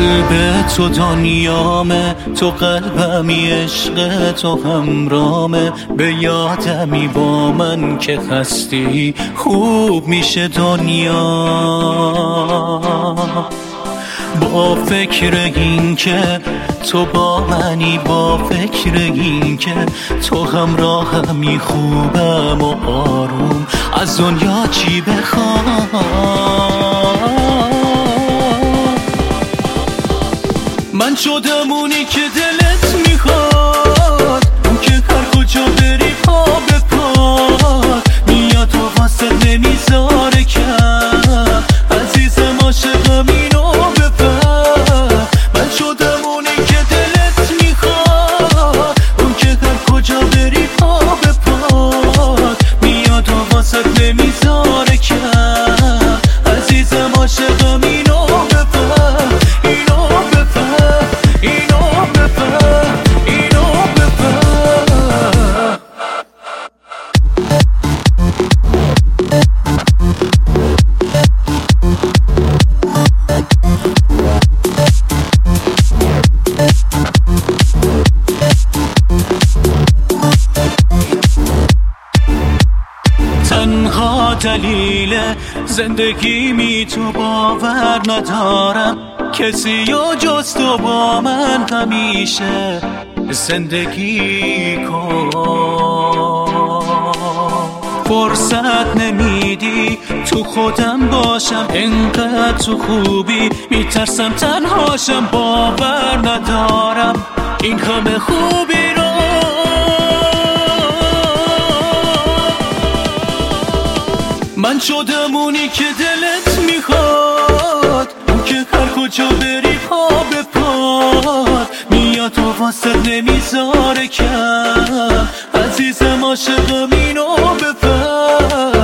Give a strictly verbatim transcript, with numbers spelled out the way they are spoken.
قلب تو دنیامه، تو قلبمی، عشق تو همرامه. به یادمی با من که هستی خوب میشه دنیا. با فکر این که تو با منی، با فکر این که تو همراهمی، خوبم و آروم از دنیا چی بخوام. من شدم اونی که دلت میخواد، اون که هر کجا بری پا به پاد میاد و واسه نمیذاره کم. عزیزم عاشقم اینو بفهم. من شدم اونی که دلت میخواد، اون که هر کجا بری پا به پاد میاد و واسه نمیذاره کم. عزیزم عاشقم اینو بفهم، اینو بفهم، اینو بفهم، اینو بفهم. تنها دلیل زندگی می تو باور ندارم، کسی و جز تو با من همیشه زندگی کن. فرصت نمیدی تو خودم باشم، انقدر تو خوبی میترسم تنهاشم. باور ندارم این همه خوبی رو. من شدم اونی که دلت میخواد، اون که هر کجا بری پا به پاد میاد و واسه نمیذاره کم. عزیزم عاشقم اینو بفهم.